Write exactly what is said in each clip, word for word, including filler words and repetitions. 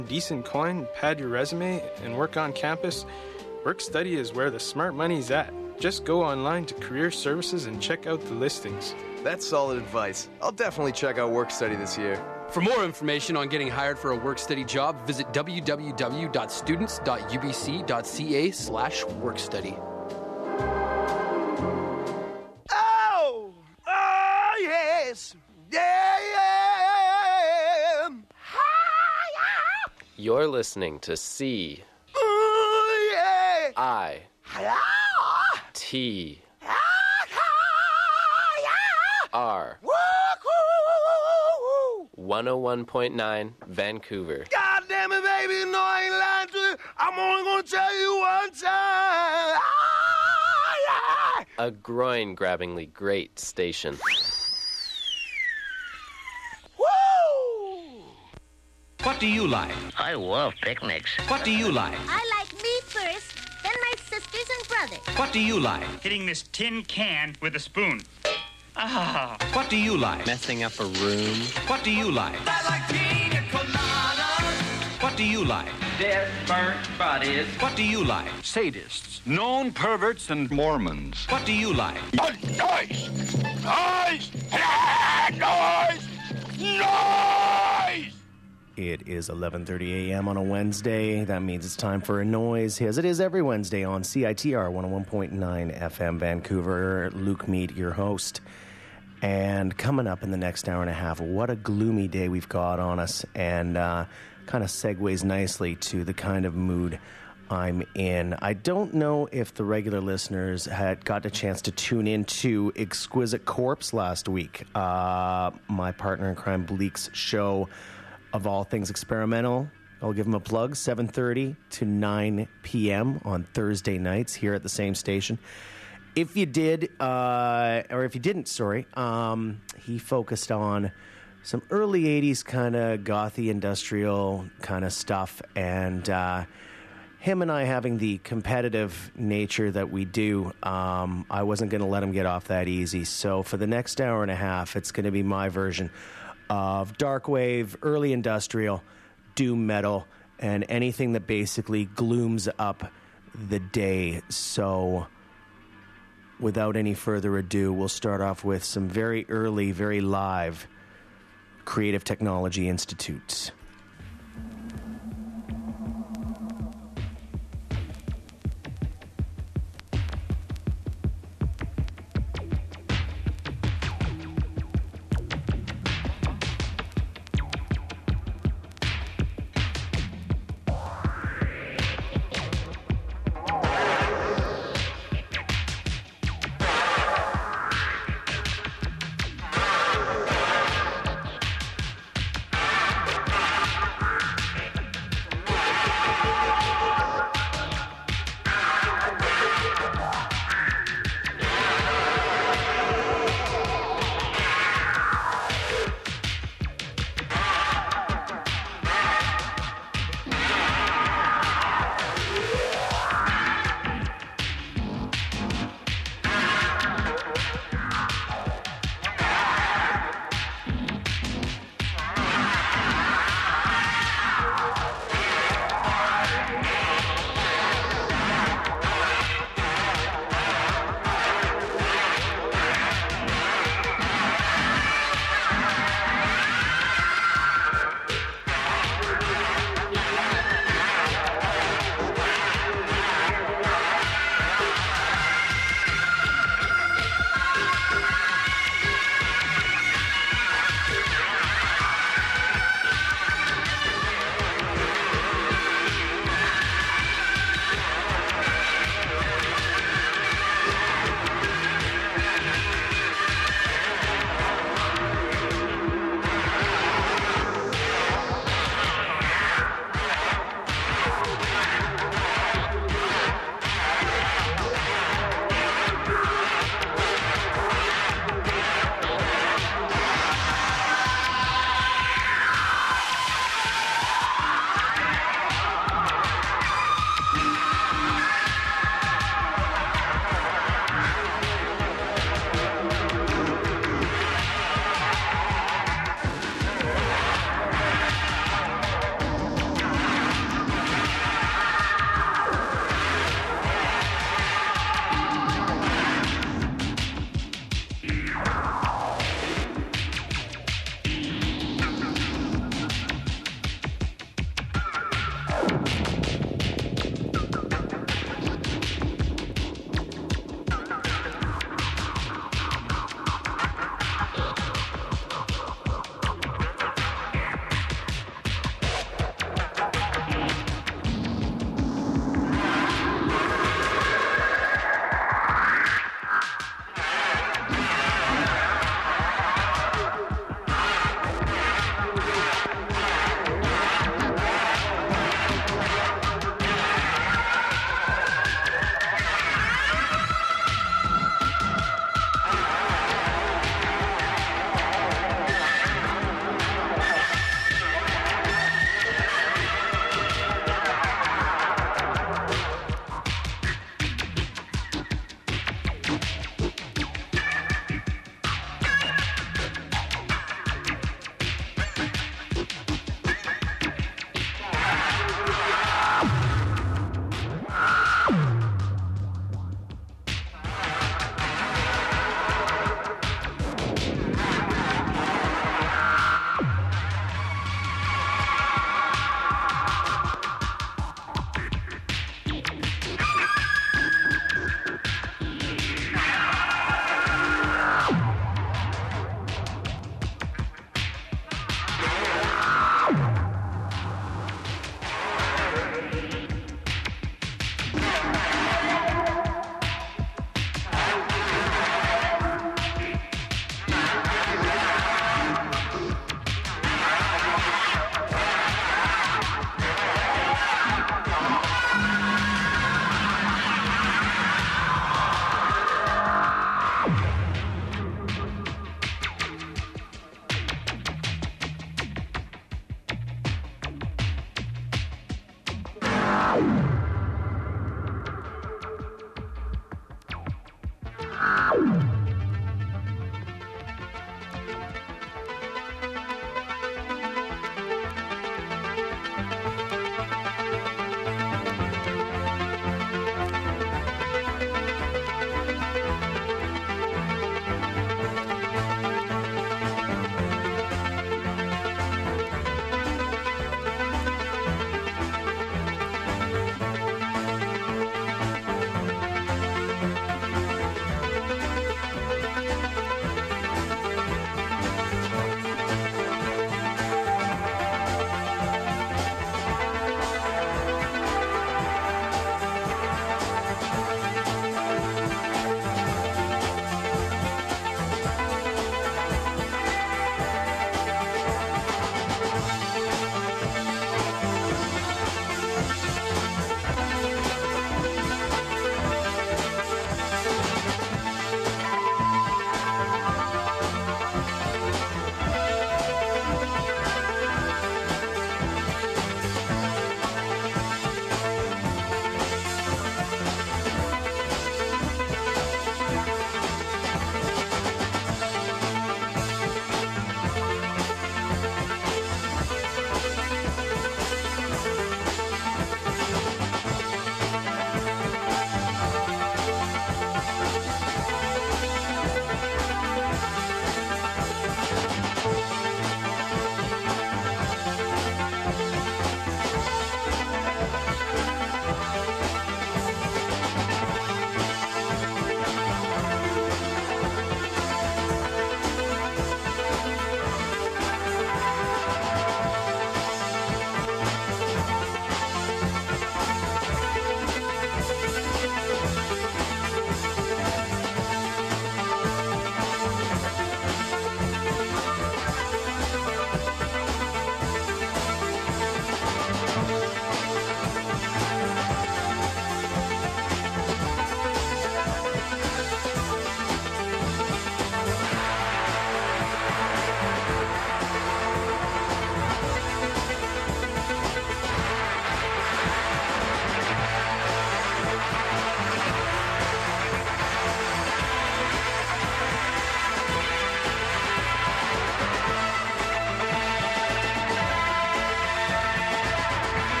decent coin, pad your resume, and work on campus, Work-Study is where the smart money's at. Just go online to Career Services and check out the listings. That's solid advice. I'll definitely check out Work-Study this year. For more information on getting hired for a Work-Study job, visit w w w dot students dot u b c dot c a slash workstudy. Oh! Oh, yes! Yeah, yeah! Hi-ya! You're listening to C. Oh, yeah! I. Hi-ya! T. Hi-ya! R. Woo-hoo! one oh one point nine, Vancouver. God damn it, baby, you know I ain't lying to you. I'm only gonna tell you one time. Ah, yeah. A groin-grabbingly great station. Woo! What do you like? I love picnics. What do you like? I like me first, then my sisters and brothers. What do you like? Hitting this tin can with a spoon. Ah. What do you like? Messing up a room. What do you like? I like pina coladas. What do you like? Dead, burnt bodies. What do you like? Sadists, known perverts, and Mormons. What do you like? Noise! Noise! Noise! Noise! It is eleven thirty a.m. on a Wednesday. That means it's time for a noise, as it is every Wednesday on C I T R one oh one point nine F M Vancouver. Luke Mead, your host. And coming up in the next hour and a half, what a gloomy day we've got on us. And uh, kind of segues nicely to the kind of mood I'm in. I don't know if the regular listeners had got a chance to tune into Exquisite Corpse last week. Uh, my partner in crime, Bleak's show of all things experimental. I'll give him a plug, seven thirty to nine p.m. on Thursday nights here at the same station. If you did, uh, or if you didn't, sorry, um, he focused on some early eighties kind of gothy industrial kind of stuff, and uh, him and I having the competitive nature that we do, um, I wasn't going to let him get off that easy. So for the next hour and a half, it's going to be my version of dark wave, early industrial, doom metal, and anything that basically glooms up the day. So without any further ado, we'll start off with some very early, very live Creative Technology Institute.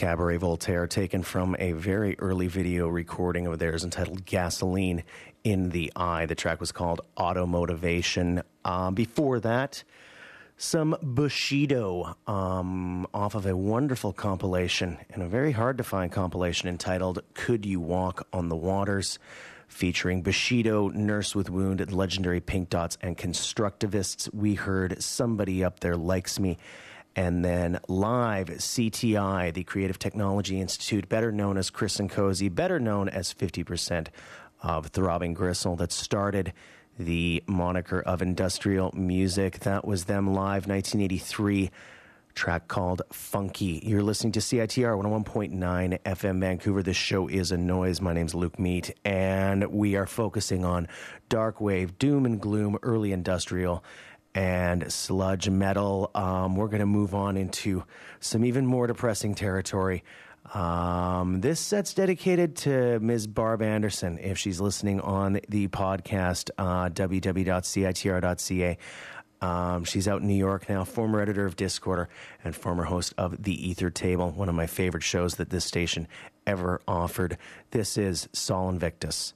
Cabaret Voltaire, taken from a very early video recording of theirs entitled Gasoline in the Eye. The track was called Auto Motivation. Uh, before that, some Bushido um, off of a wonderful compilation, and a very hard-to-find compilation entitled Could You Walk on the Waters, featuring Bushido, Nurse with Wound, Legendary Pink Dots, and Constructivists. We heard Somebody Up There Likes Me. And then live, C T I, the Creative Technology Institute, better known as Chris and Cozy, better known as fifty percent of Throbbing Gristle, that started the moniker of industrial music. That was them live, nineteen eighty-three, track called Funky. You're listening to C I T R one oh one point nine F M Vancouver. This show is a noise. My name's Luke Meat, and we are focusing on dark wave, doom and gloom, early industrial, and sludge metal. Um, we're going to move on into some even more depressing territory. Um, this set's dedicated to Miz Barb Anderson, if she's listening on the podcast, uh, w w w dot c i t r dot c a. Um, she's out in New York now, former editor of Discorder and former host of The Ether Table, one of my favorite shows that this station ever offered. This is Sol Invictus.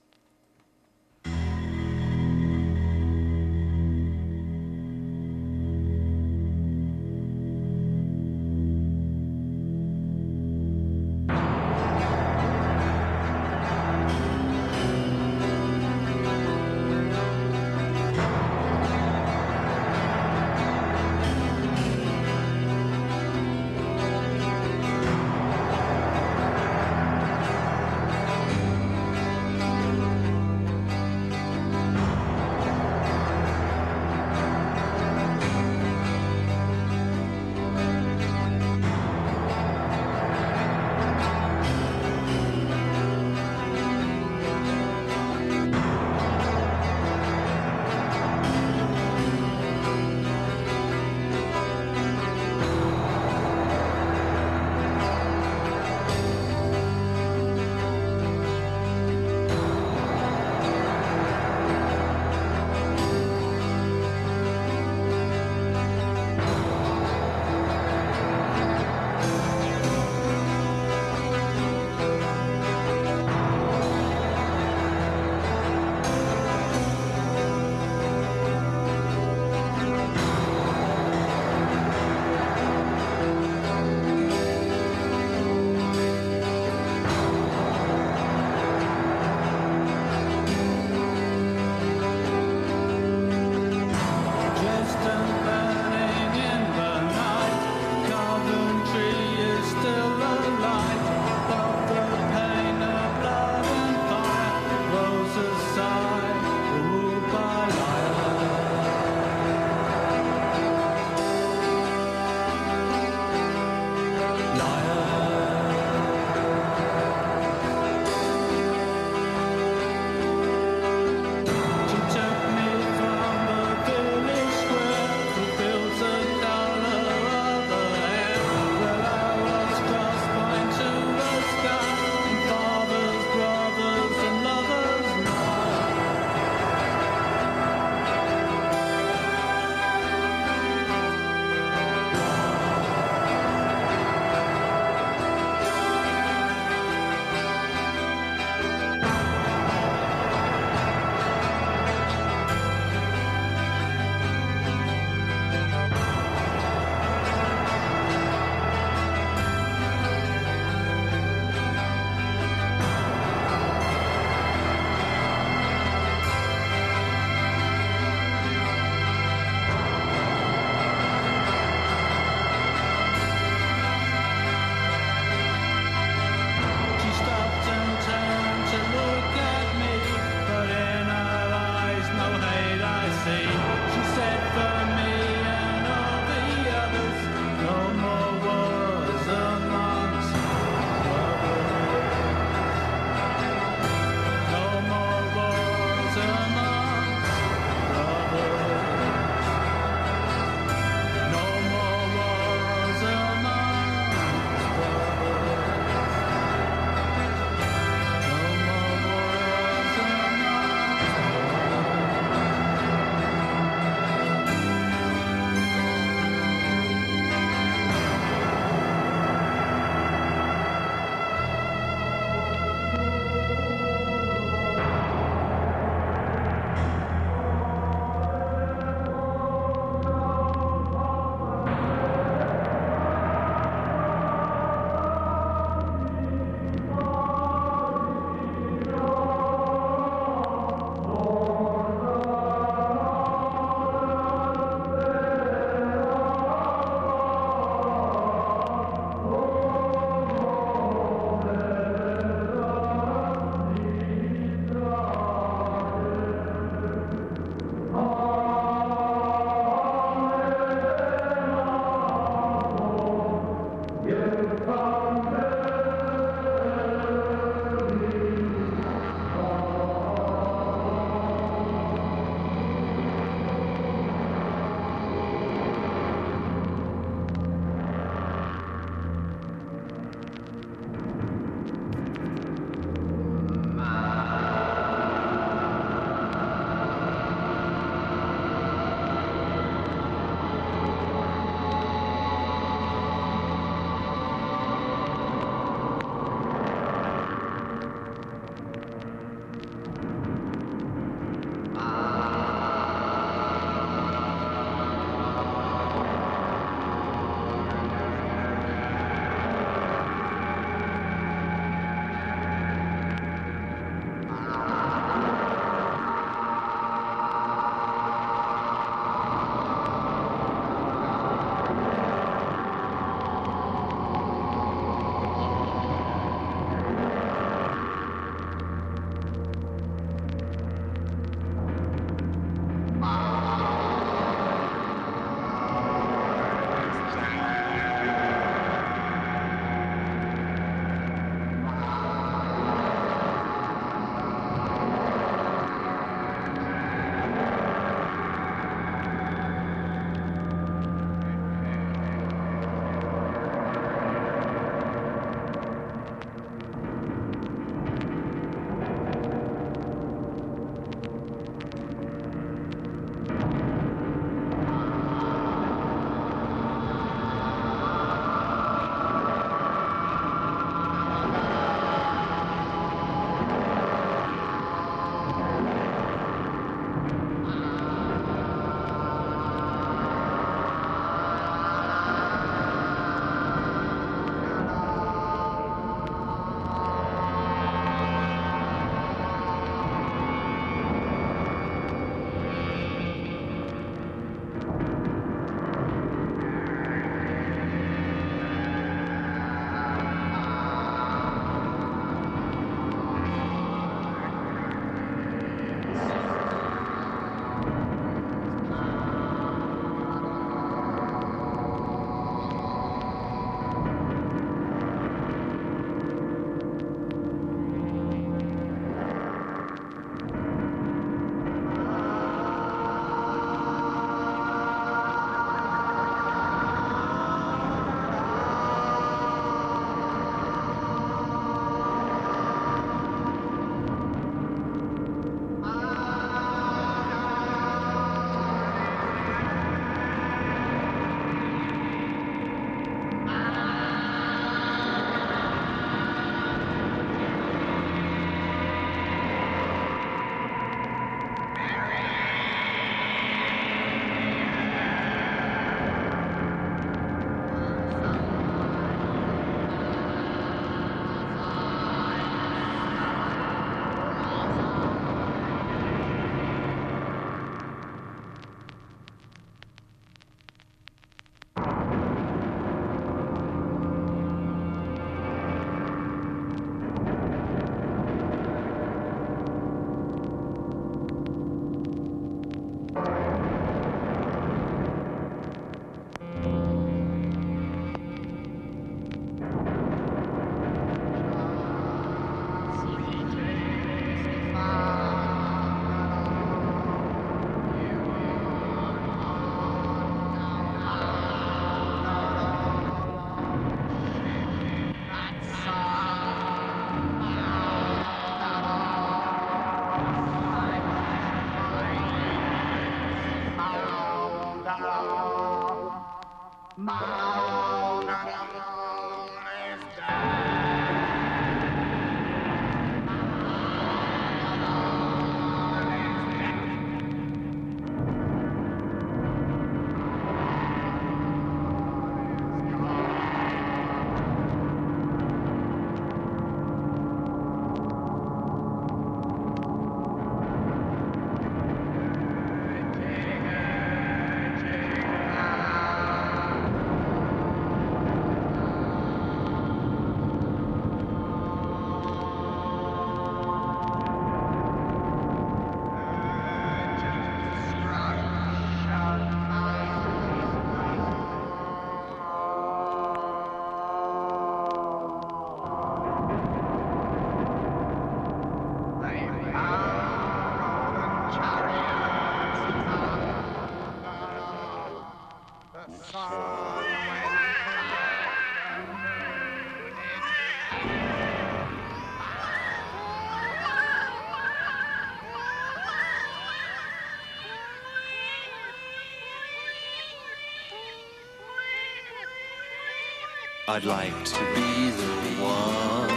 I'd like to be the one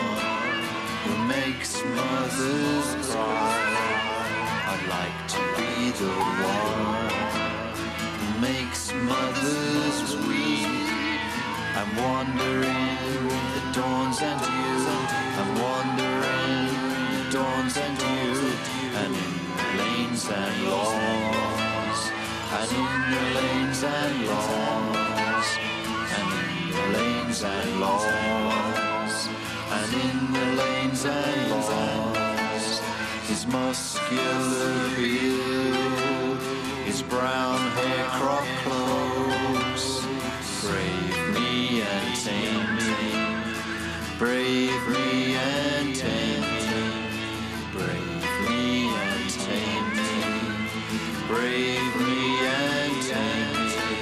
who makes mothers cry. I'd like to be the one who makes mothers weep. I'm wandering the dawns and you. I'm wandering the dawns and you. And in the lanes and lawns. And in the lanes and lawns. And in the lanes and lawns. And in the lanes and lawns. His muscular build, his brown hair cropped close. Brave me and tame me, brave me and tame me, brave me and tame me, brave me and tame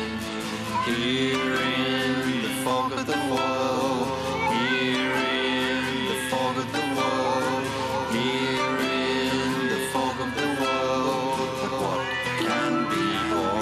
me. Here in the fog of the woe, here in the fog of the woe, here in the fog of the woe, but what can be born?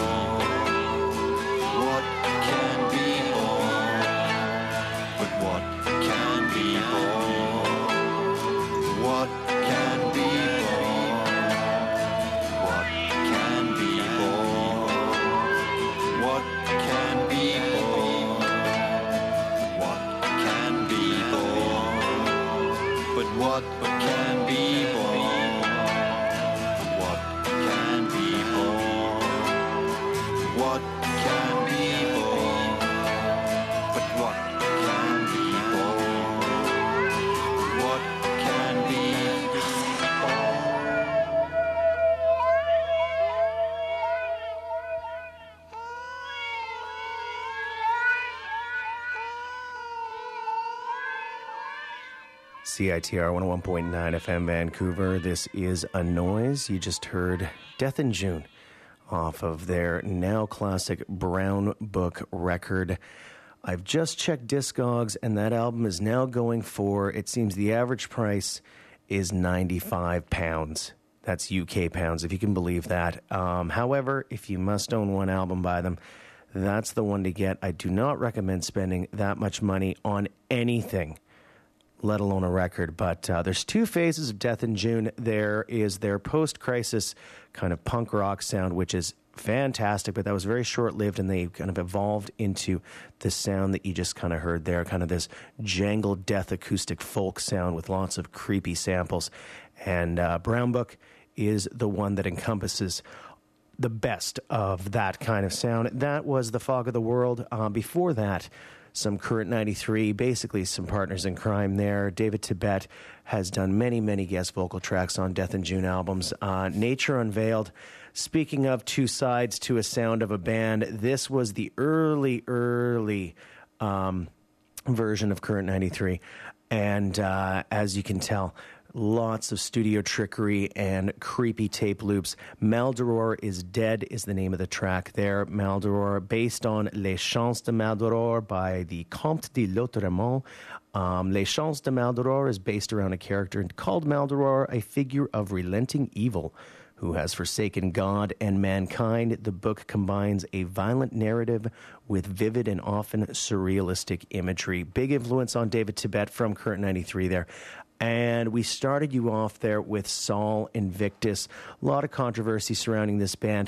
C I T R one oh one point nine F M Vancouver. This is A Noise. You just heard Death in June off of their now classic Brown Book record. I've just checked Discogs, and that album is now going for, it seems the average price is ninety-five pounds. That's U K pounds, if you can believe that. Um, however, if you must own one album by them, that's the one to get. I do not recommend spending that much money on anything, let alone a record. But uh, there's two phases of Death in June. There is their post-crisis kind of punk rock sound, which is fantastic, but that was very short-lived, and they kind of evolved into the sound that you just kind of heard there, kind of this jangled death acoustic folk sound with lots of creepy samples. And uh, Brown Book is the one that encompasses the best of that kind of sound. That was The Fog of the World. Uh, before that, some Current ninety-three, basically some partners in crime there. David Tibet has done many, many guest vocal tracks on Death in June albums. Uh, Nature Unveiled. Speaking of two sides to a sound of a band, this was the early, early um, version of Current ninety-three. And uh, as you can tell, lots of studio trickery and creepy tape loops. Maldoror is Dead is the name of the track there. Maldoror, based on Les Chants de Maldoror by the Comte de Lautréamont. Um, Les Chants de Maldoror is based around a character called Maldoror, a figure of relenting evil who has forsaken God and mankind. The book combines a violent narrative with vivid and often surrealistic imagery. Big influence on David Tibet from Current ninety-three there. And we started you off there with Sol Invictus. A lot of controversy surrounding this band.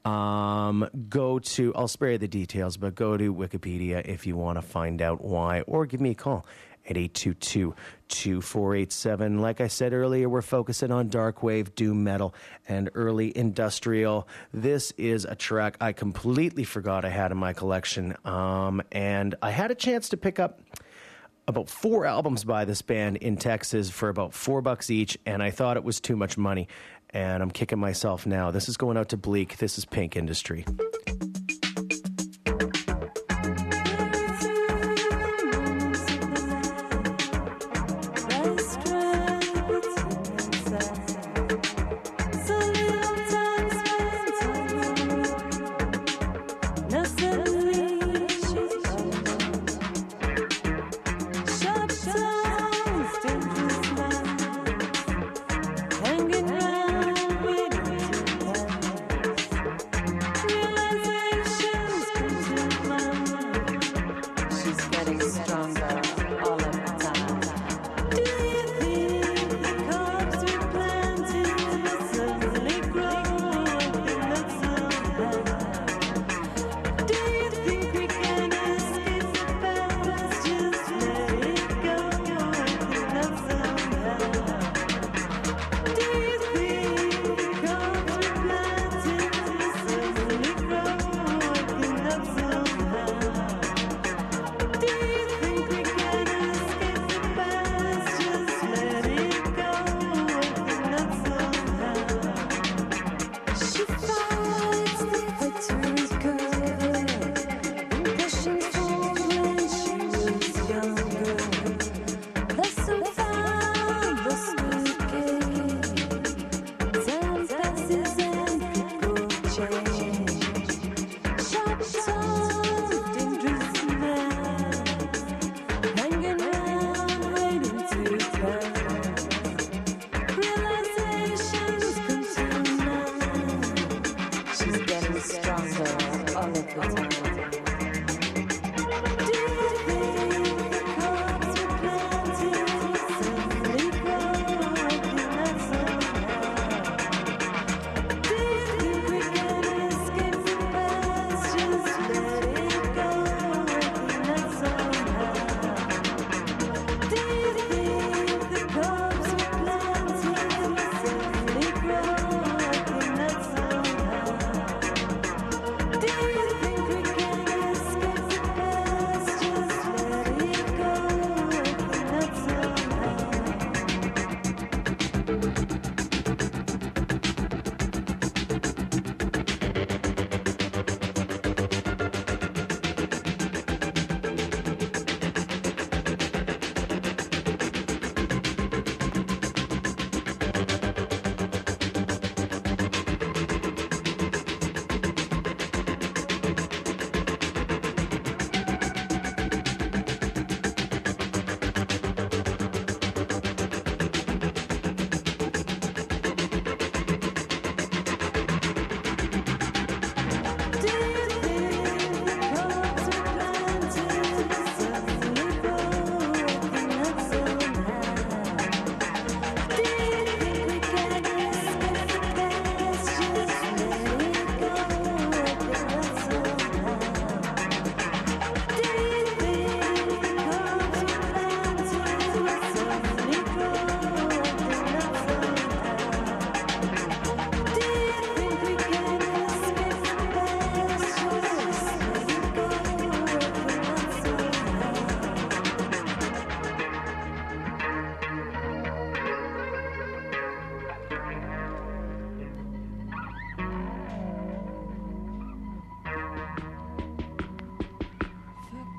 Um, go to, I'll spare you the details, but go to Wikipedia if you want to find out why, or give me a call at eight two two, two four eight seven. Like I said earlier, we're focusing on dark wave, doom metal, and early industrial. This is a track I completely forgot I had in my collection, um, and I had a chance to pick up about four albums by this band in Texas for about four bucks each, and I thought it was too much money, and I'm kicking myself now. This is going out to Bleak. This is Pink Industry. Hanging around with you, realizing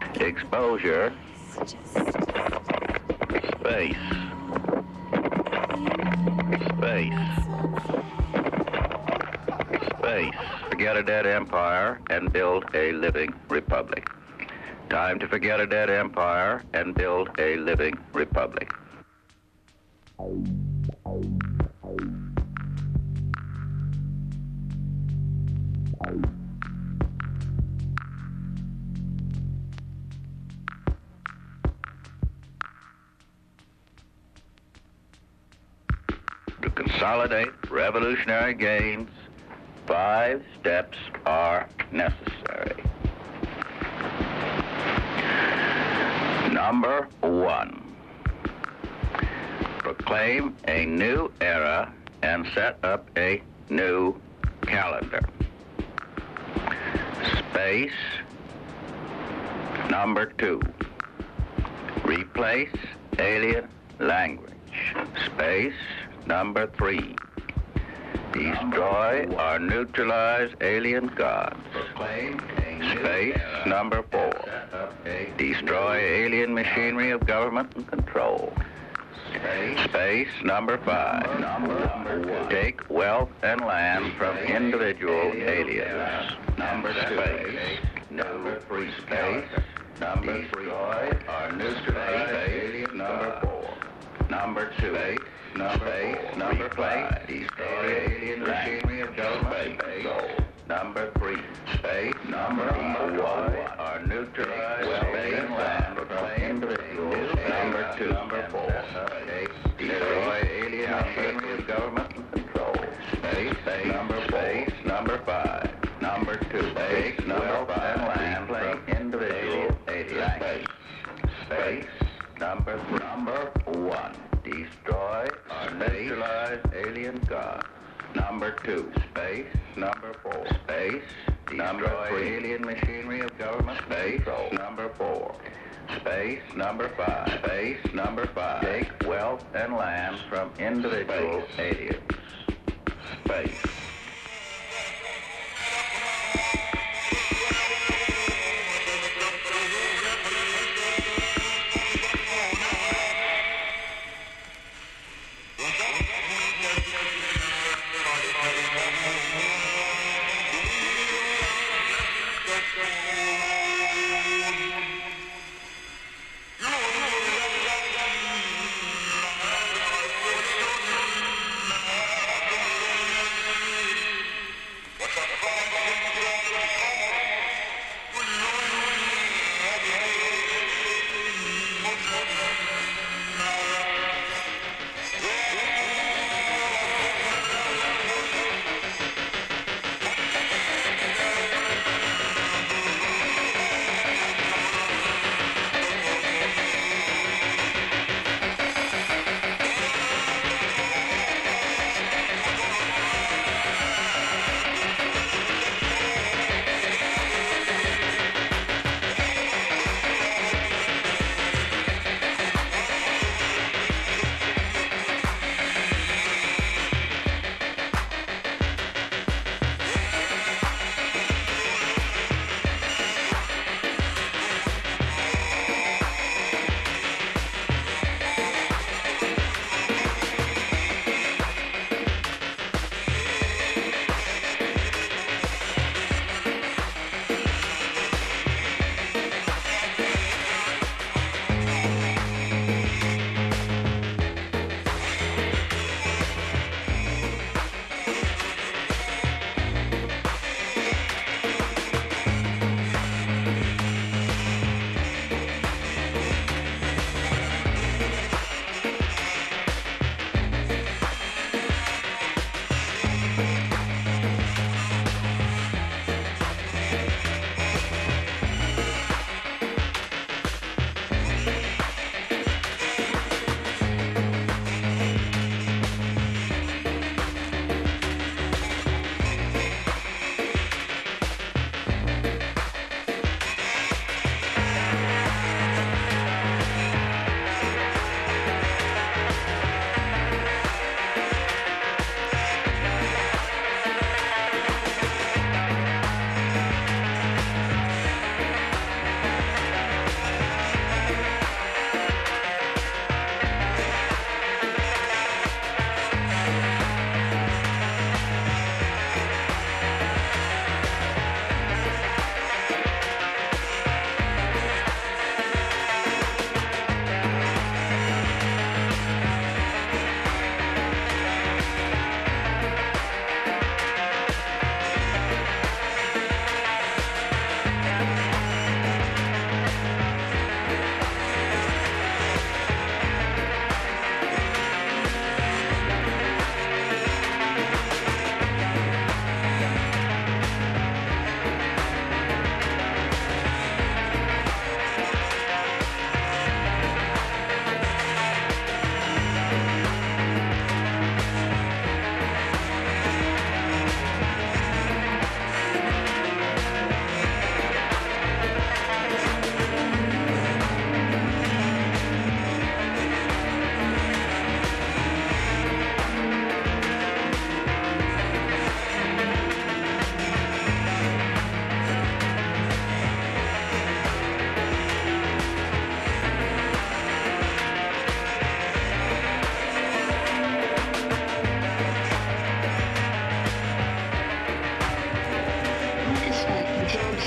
exposure, space, space, space. Forget a dead empire and build a living republic. Time to forget a dead empire and build a living republic. To consolidate revolutionary gains, five steps are necessary. Number one, proclaim a new era and set up a new calendar. Space. Number two, replace alien language. Space. Number three, destroy or neutralize alien gods. Space. Number four, destroy alien machinery of government and control. Space. Number five, take wealth and land from individual aliens. Number space. Number three, space. Number three, or neutralize aliens. Number four. Number two, space. Number eight, number five, destroy alien machinery of government. Number three, space. Number one, or neutralize space and land from individuals. Number two, number four, destroy alien machinery of government and control. Space. Number space. Number five. Number two, space. Number five, land from individual aliens. Space. Number three. Number one, destroy or neutralize alien gods. Number two, space. Number four, space. Destroy alien machinery of government. Space. Number four, space. Number five, space. Number five, take wealth and land from individual aliens. Space.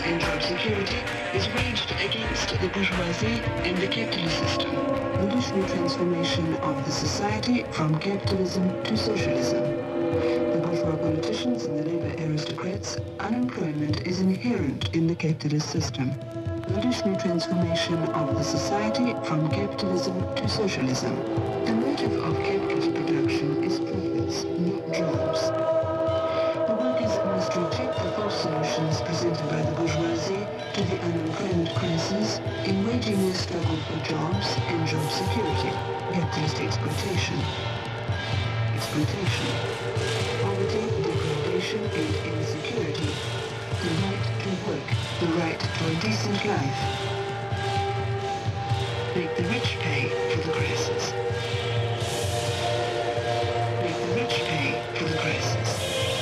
and job security is waged against the bourgeoisie and the capitalist system. The listening transformation of the society from capitalism to socialism. The bourgeois politicians and the labor aristocrats, unemployment is inherent in the capitalist system. The revolutionary transformation of the society from capitalism to socialism. The motive of capitalist production is profits, not jobs. The workers must reject the false solutions presented by the bourgeoisie to the unemployment crisis in waging their struggle for jobs and job security. Capitalist exploitation. Exploitation. Poverty, degradation, and insecurity. The right to work. The right to a decent life. Make the rich pay for the grasses. Make the rich pay for the grasses.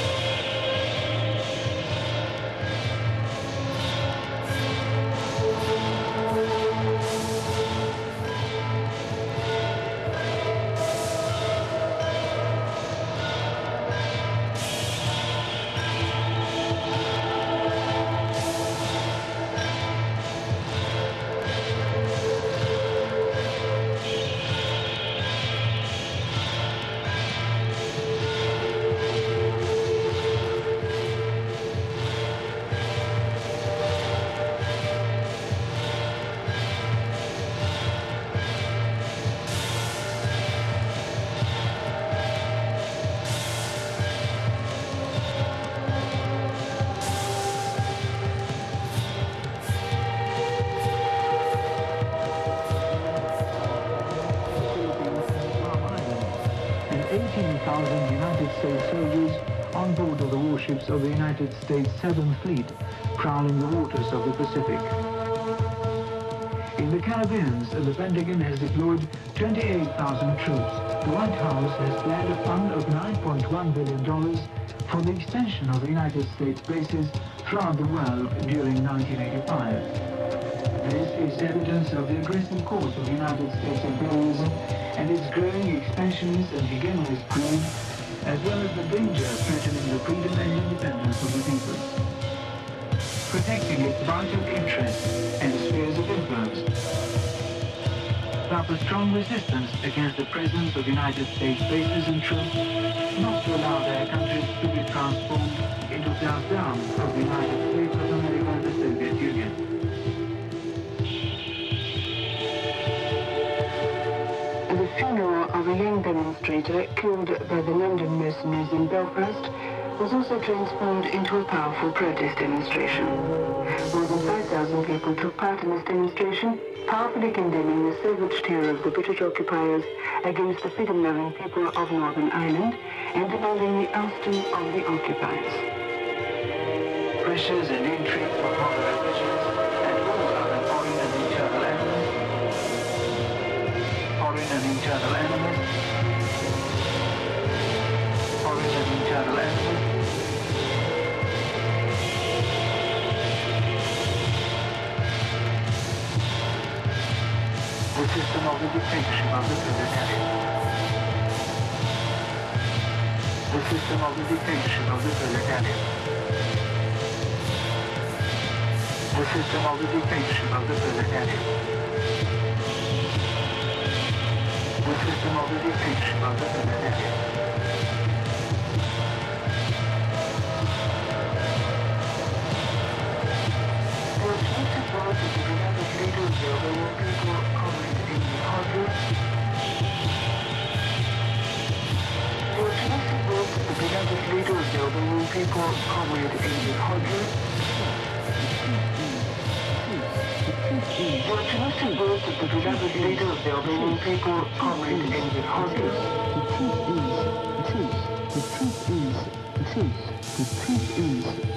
eighteen thousand United States soldiers on board of the warships of the United States Seventh Fleet, prowling the waters of the Pacific. In the Caribbean, the Pentagon has deployed twenty-eight thousand troops. The White House has planned a fund of nine point one billion dollars for the extension of the United States bases throughout the world during nineteen eighty-five. This is evidence of the aggressive course of United States imperialism and its growing expansionist and hegemonist greed, as well as the danger threatening the freedom and independence of the people. Protecting its vital interests and spheres of influence. Without a strong resistance against the presence of United States bases and troops, not to allow their countries to be transformed into self-down of the United States of America and the Soviet Union. The funeral of a young demonstrator killed by the London mercenaries in Belfast was also transformed into a powerful protest demonstration. More than five thousand people took part in this demonstration, powerfully condemning the savage terror of the British occupiers against the freedom-loving people of Northern Ireland and demanding the ousting of the occupiers. Pressures and intrigue for power ambitions and all other foreign and internal enemies. Foreign and internal enemies. Foreign and internal enemies. The system of the dictatorship of the proletariat. The system of the dictatorship of the proletariat. The system of the dictatorship of the proletariat. The system of the dictatorship of the proletariat. The objective was that the beloved leader of the overall people comment in the Hodges. The objective was that the beloved leader of the overall people comment in the Hodges. The objective was that the beloved leader of the overall people comment in the Hodges. The truth is, the truth is, the truth, the truth is.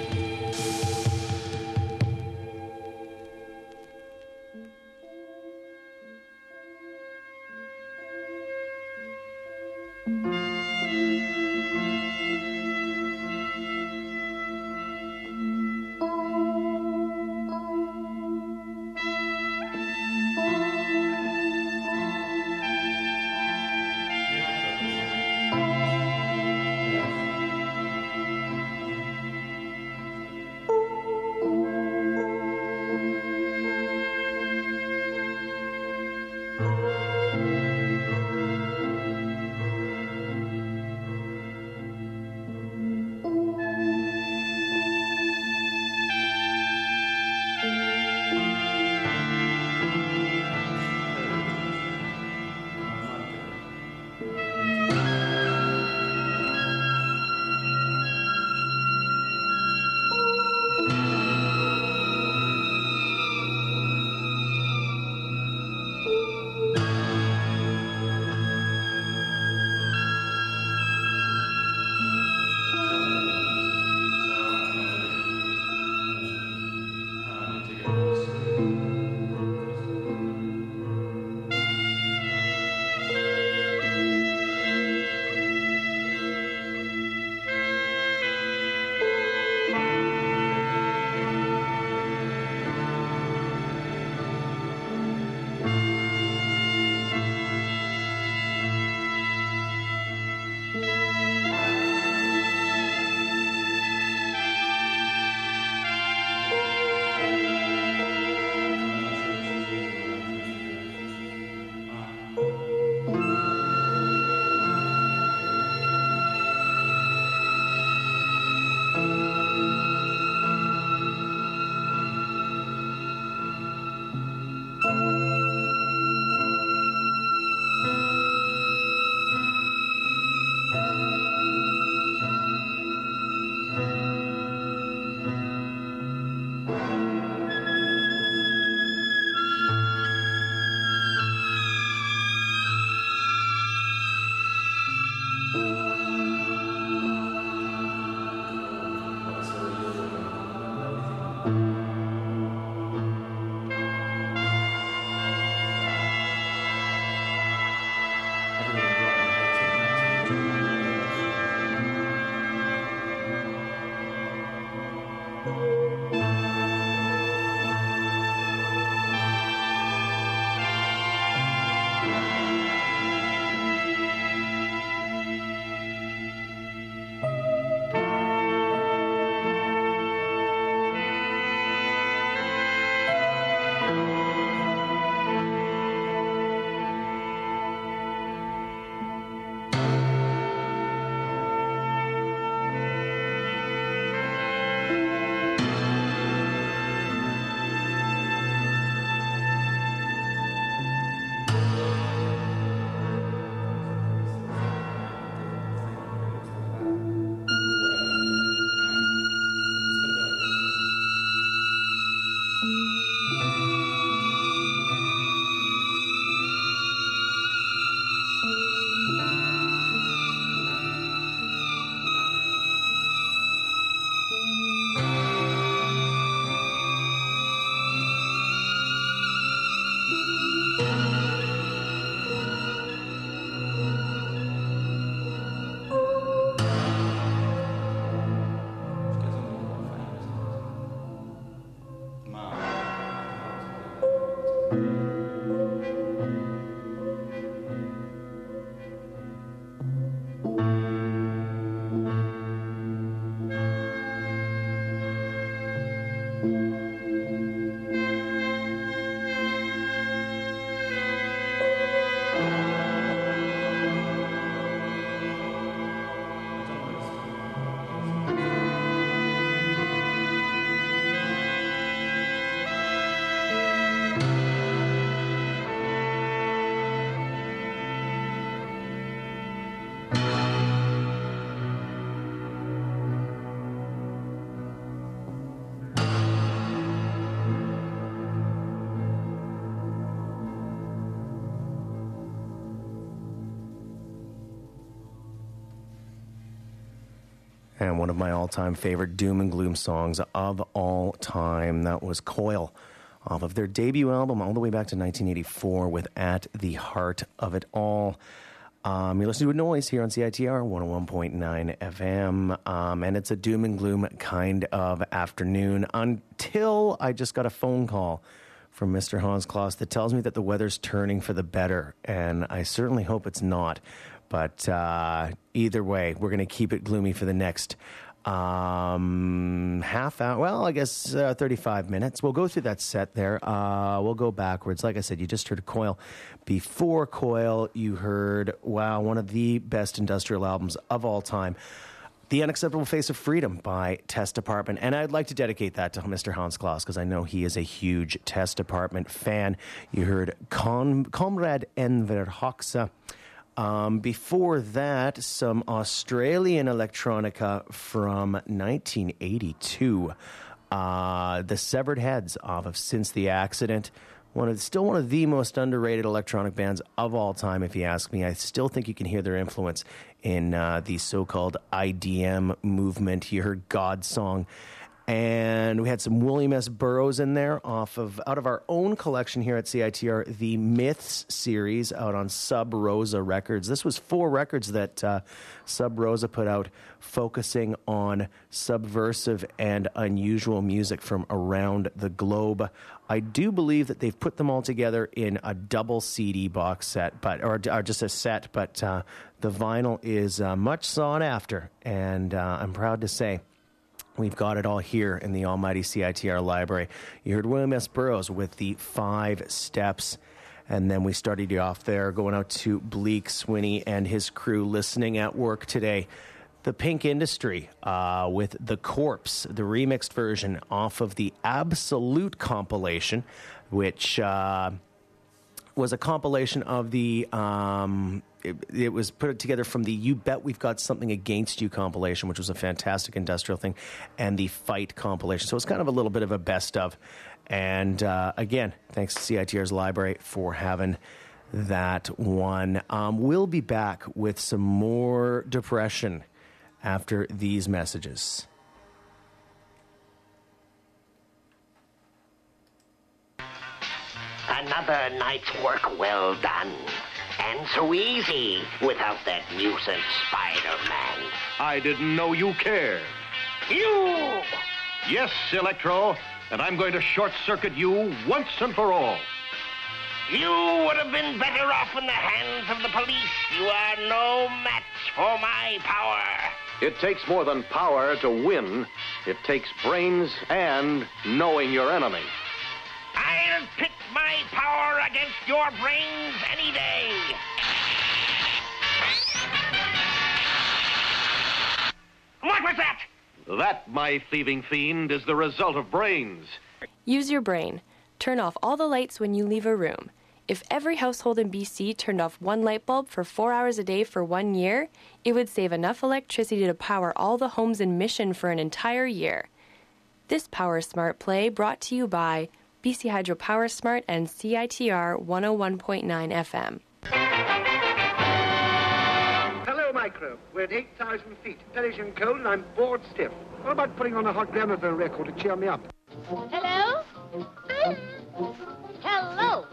And one of my all-time favorite doom and gloom songs of all time. That was Coil, off of their debut album all the way back to nineteen eighty-four with At the Heart of It All. Um, you're listening to Noise here on C I T R one oh one point nine F M, um, and it's a doom and gloom kind of afternoon until I just got a phone call from Mister Hans Claus that tells me that the weather's turning for the better, and I certainly hope it's not. But uh, either way, we're going to keep it gloomy for the next um, half hour. Well, I guess uh, thirty-five minutes. We'll go through that set there. Uh, we'll go backwards. Like I said, you just heard Coil. Before Coil, you heard, wow, one of the best industrial albums of all time, The Unacceptable Face of Freedom by Test Department. And I'd like to dedicate that to Mister Hans Claus because I know he is a huge Test Department fan. You heard Con- Comrade Enver Hoxha. Um, before that, some Australian electronica from nineteen eighty-two. Uh, the Severed Heads off of Since the Accident. One of, still one of the most underrated electronic bands of all time, if you ask me. I still think you can hear their influence in uh, the so-called I D M movement. You heard God Song. And we had some William S. Burroughs in there off of out of our own collection here at C I T R, the Myths series out on Sub Rosa Records. This was four records that uh, Sub Rosa put out focusing on subversive and unusual music from around the globe. I do believe that they've put them all together in a double C D box set, but or, or just a set, but uh, the vinyl is uh, much sought after, and uh, I'm proud to say we've got it all here in the almighty C I T R library. You heard William S. Burroughs with the Five Steps. And then we started you off there, going out to Bleak Swinney and his crew listening at work today. The Pink Industry uh, with The Corpse, the remixed version off of the Absolute compilation, which uh, was a compilation of the... Um, It, it was put together from the You Bet We've Got Something Against You compilation, which was a fantastic industrial thing, and the Fight compilation. So it's kind of a little bit of a best of. And uh, again, thanks to C I T R's library for having that one. Um, we'll be back with some more depression after these messages. Another night's work well done. And so easy without that nuisance Spider-Man. I didn't know you cared. You! Yes, Electro, and I'm going to short-circuit you once and for all. You would have been better off in the hands of the police. You are no match for my power. It takes more than power to win. It takes brains and knowing your enemy. I'll pit my power against your brains any day. What was that? That, my thieving fiend, is the result of brains. Use your brain. Turn off all the lights when you leave a room. If every household in B C turned off one light bulb for four hours a day for one year, it would save enough electricity to power all the homes in Mission for an entire year. This Power Smart play brought to you by B C Hydro Power Smart and C I T R one oh one point nine F M. Hello, Micro. We're at eight thousand feet. Perishing cold and I'm bored stiff. What about putting on a hot gramophone record to cheer me up? Hello? Hello?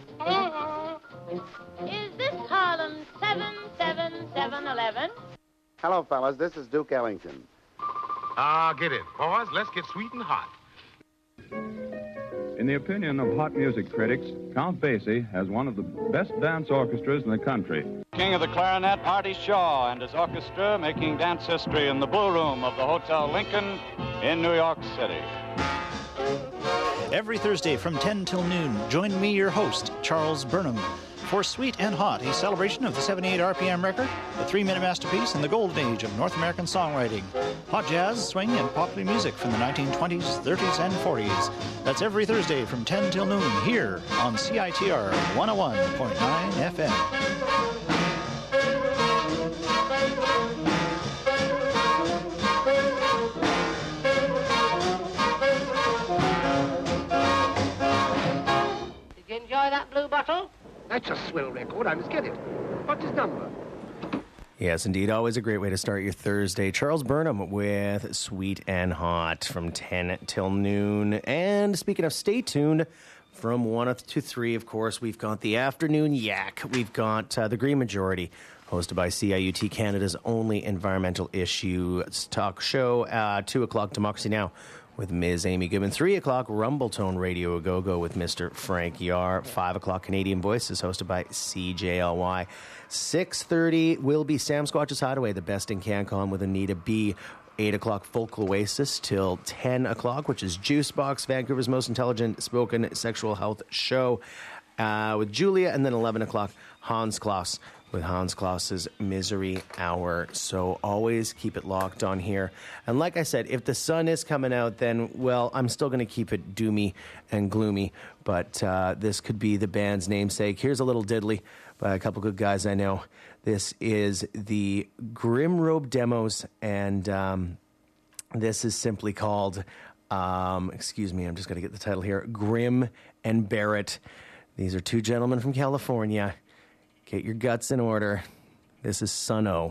Is this Harlem seven seven seven eleven? Hello, fellas. This is Duke Ellington. Ah, get it. Boys, let's get sweet and hot. In the opinion of hot music critics, Count Basie has one of the best dance orchestras in the country. King of the clarinet, Artie Shaw, and his orchestra making dance history in the Blue Room of the Hotel Lincoln in New York City. Every Thursday from ten till noon, join me, your host, Charles Burnham, for Sweet and Hot, a celebration of the seventy-eight R P M record, the three-minute masterpiece, and the golden age of North American songwriting. Hot jazz, swing, and popular music from the nineteen twenties, thirties, and forties. That's every Thursday from ten till noon here on C I T R one oh one point nine F M. Did you enjoy that blue bottle? That's a swell record. I must get it. What's his number? Yes, indeed. Always a great way to start your Thursday. Charles Burnham with Sweet and Hot from ten till noon. And speaking of, stay tuned from one to three, of course, we've got the Afternoon Yak. We've got uh, The Green Majority, hosted by C I U T, Canada's only environmental issues talk show. Uh, two o'clock, Democracy Now! With Miz Amy Goodman. three o'clock, Rumbletone Radio A Go-Go with Mister Frank Yar. five o'clock, Canadian Voices, hosted by C J L Y. six thirty will be Sam Squatch's Hideaway, the best in CanCon with Anita B. eight o'clock, Folk Oasis till ten o'clock, which is Juicebox, Vancouver's most intelligent spoken sexual health show uh, with Julia. And then eleven o'clock, Hans Kloss with Hans Kloss's Misery Hour. So always keep it locked on here. And like I said, if the sun is coming out, then, well, I'm still going to keep it doomy and gloomy. But uh, this could be the band's namesake. Here's a little diddly by a couple good guys I know. This is the Grim Robe Demos, and um, this is simply called, um, excuse me, I'm just going to get the title here, Grim and Barrett. These are two gentlemen from California. Get your guts in order. This is Sun-O.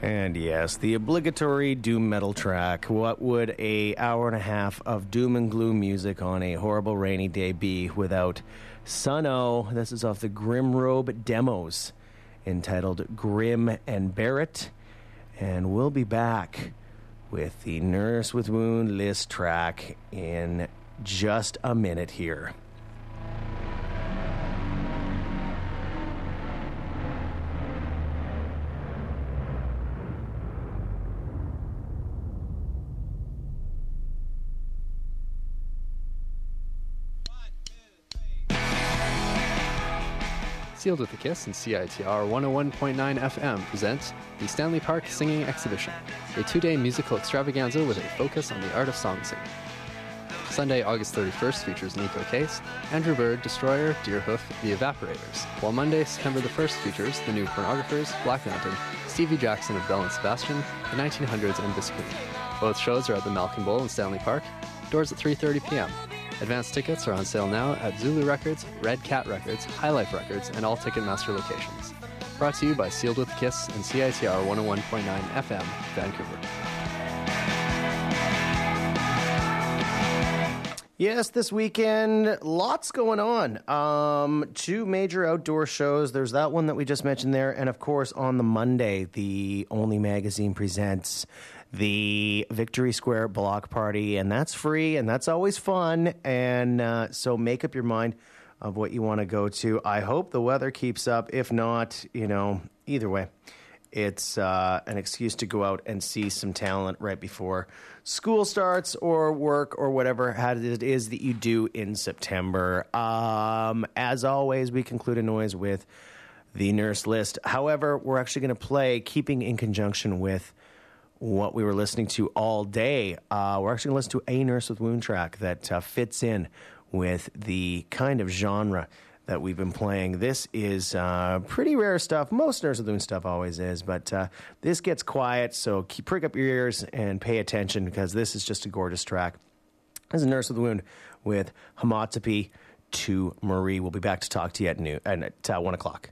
And yes, the obligatory doom metal track. What would a hour and a half of doom and gloom music on a horrible rainy day be without Sun-O? This is off the Grimrobe Demos, entitled Grim and Barrett. And we'll be back with the Nurse with Wound list track in just a minute here. Sealed with a Kiss and C I T R one oh one point nine F M presents the Stanley Park Singing Exhibition, a two-day musical extravaganza with a focus on the art of song singing. Sunday, August thirty-first features Nico Case, Andrew Bird, Destroyer, Deerhoof, The Evaporators, while Monday, September the first features The New Pornographers, Black Mountain, Stevie Jackson of Belle and Sebastian, The nineteen hundreds, and Biscuit. Both shows are at the Malkin Bowl in Stanley Park, doors at three thirty p.m. Advance tickets are on sale now at Zulu Records, Red Cat Records, High Life Records, and all Ticketmaster locations. Brought to you by Sealed with a Kiss and C I T R one oh one point nine F M, Vancouver. Yes, this weekend, lots going on. Um, two major outdoor shows. There's that one that we just mentioned there. And, of course, on the Monday, the Only Magazine presents the Victory Square Block Party, and that's free, and that's always fun, and uh, so make up your mind of what you want to go to. I hope the weather keeps up. If not, you know, either way, it's uh, an excuse to go out and see some talent right before school starts or work or whatever it is that you do in September. Um, as always, we conclude a noise with the Nurse list. However, we're actually going to play, keeping in conjunction with what we were listening to all day. Uh, we're actually going to listen to a Nurse with Wound track that uh, fits in with the kind of genre that we've been playing. This is uh, pretty rare stuff. Most Nurse with Wound stuff always is, but uh, this gets quiet, so keep, prick up your ears and pay attention, because this is just a gorgeous track. This is Nurse with Wound with Homotopy to Marie. We'll be back to talk to you at, noon, at uh, one o'clock.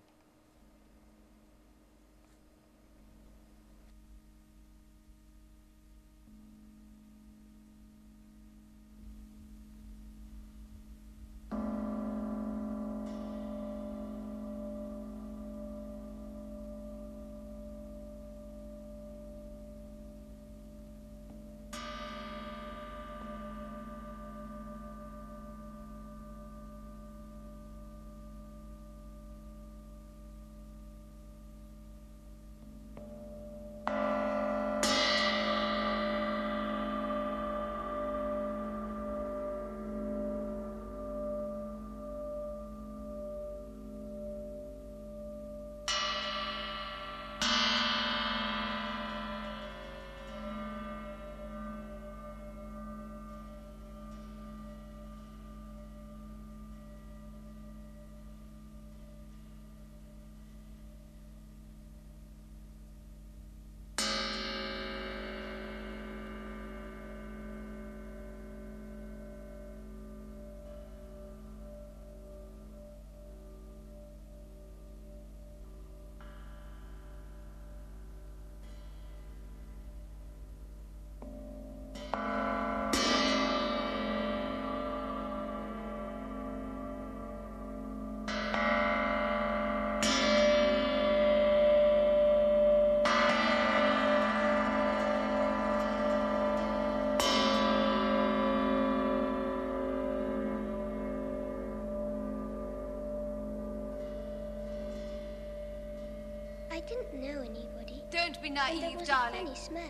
I didn't know anybody. Don't be And naive, there was darling. a funny smell.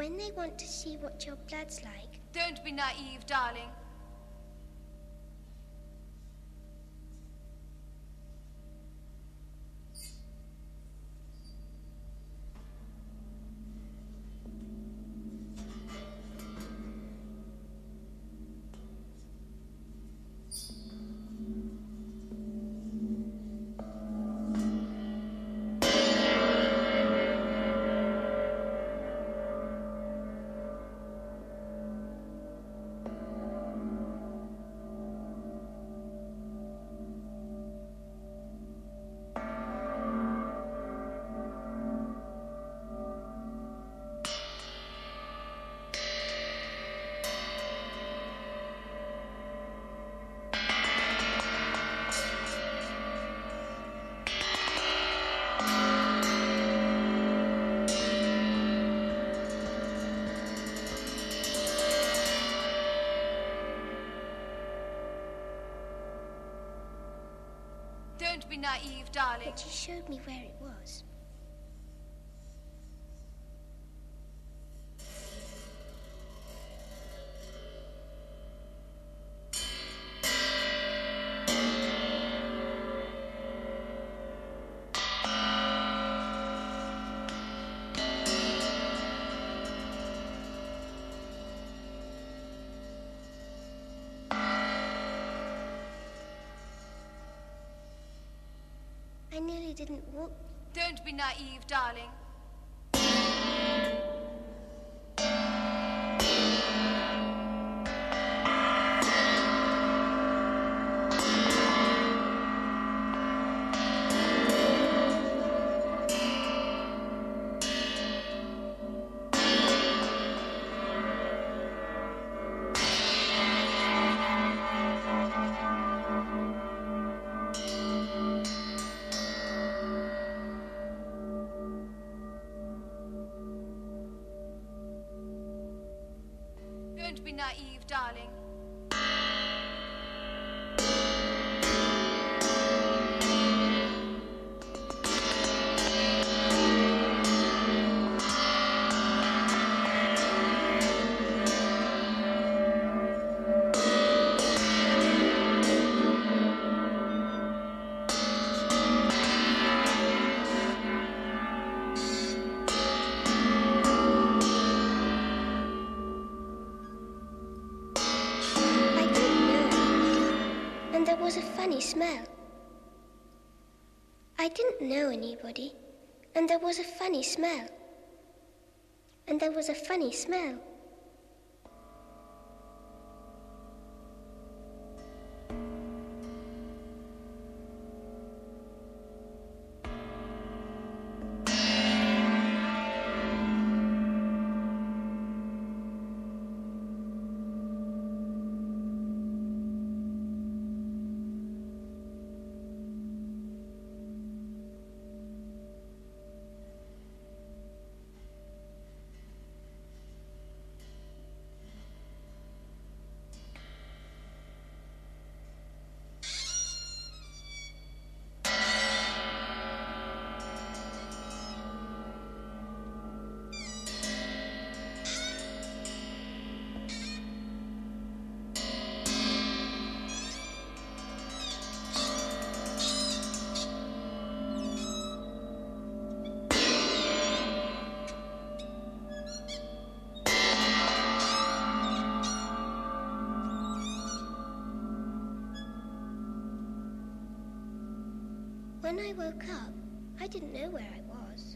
When they want to see what your blood's like. Don't be naive, darling. Don't be naive, darling. But you showed me where it was. I nearly didn't walk. Don't be naive, darling. Don't be naive, darling. There was a funny smell. I didn't know anybody, and there was a funny smell. And there was a funny smell. When I woke up, I didn't know where I was.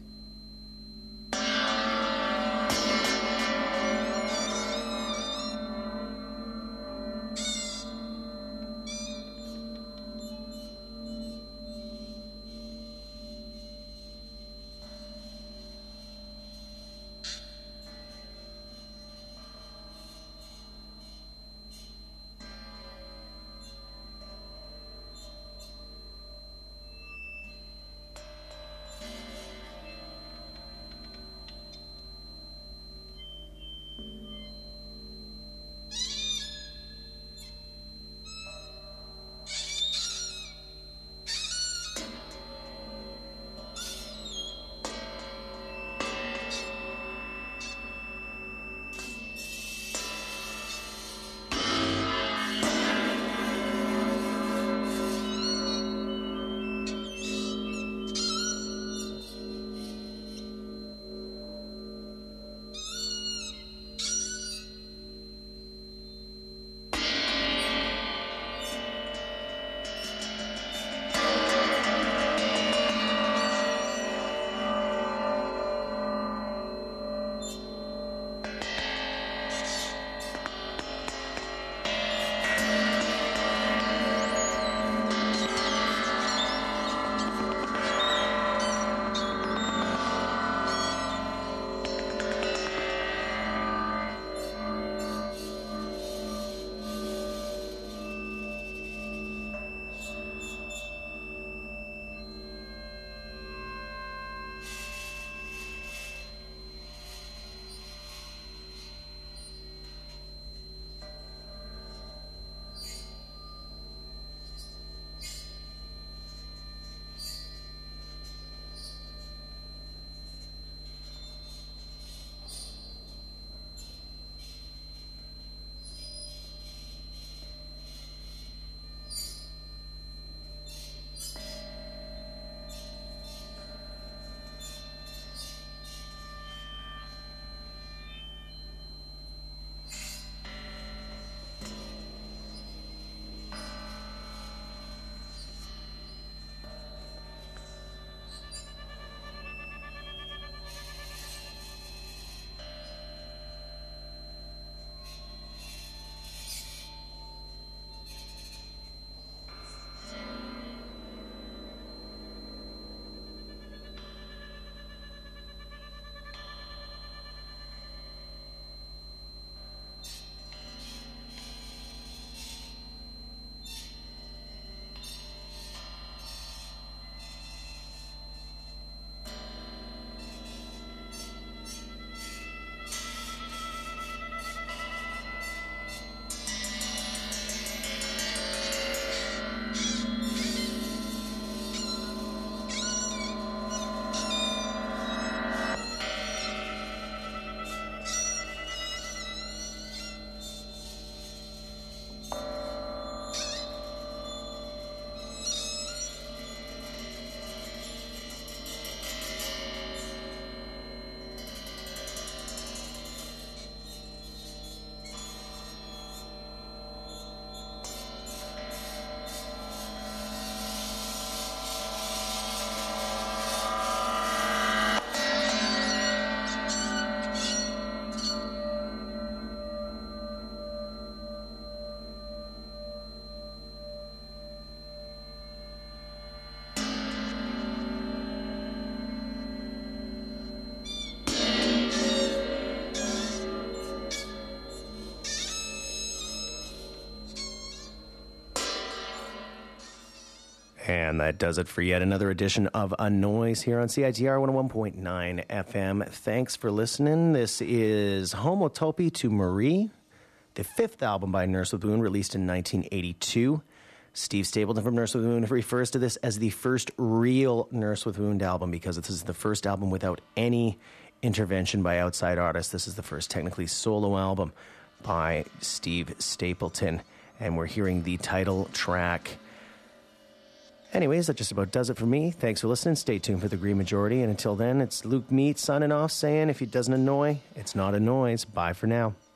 And that does it for yet another edition of A Noise here on C I T R one oh one point nine F M. Thanks for listening. This is Homotopy to Marie, the fifth album by Nurse with Wound, released in nineteen eighty-two. Steve Stapleton from Nurse with Wound refers to this as the first real Nurse with Wound album because this is the first album without any intervention by outside artists. This is the first technically solo album by Steve Stapleton, and we're hearing the title track. Anyways, that just about does it for me. Thanks for listening. Stay tuned for the Green Majority. And until then, it's Luke Mead signing off saying, if it doesn't annoy, it's not a noise. Bye for now.